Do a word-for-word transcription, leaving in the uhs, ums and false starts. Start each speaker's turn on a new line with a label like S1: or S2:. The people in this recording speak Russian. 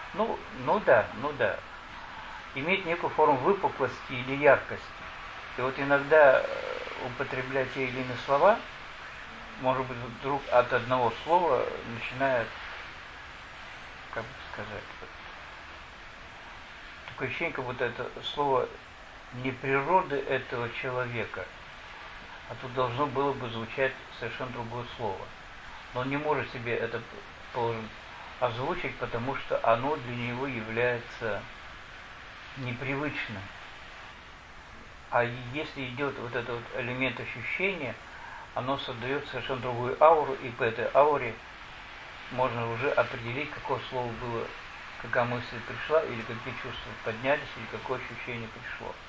S1: Ну, ну да, ну да. Иметь некую форму выпуклости или яркости. И вот иногда употреблять те или иные слова, может быть, вдруг от одного слова начинает, как бы сказать, такое ощущение, как будто это слово не природы этого человека, а тут должно было бы звучать совершенно другое слово. Но он не может себе это озвучить, потому что оно для него является непривычным. А если идет вот этот вот элемент ощущения, оно создает совершенно другую ауру, и по этой ауре можно уже определить, какое слово было, какая мысль пришла, или какие чувства поднялись, или какое ощущение пришло.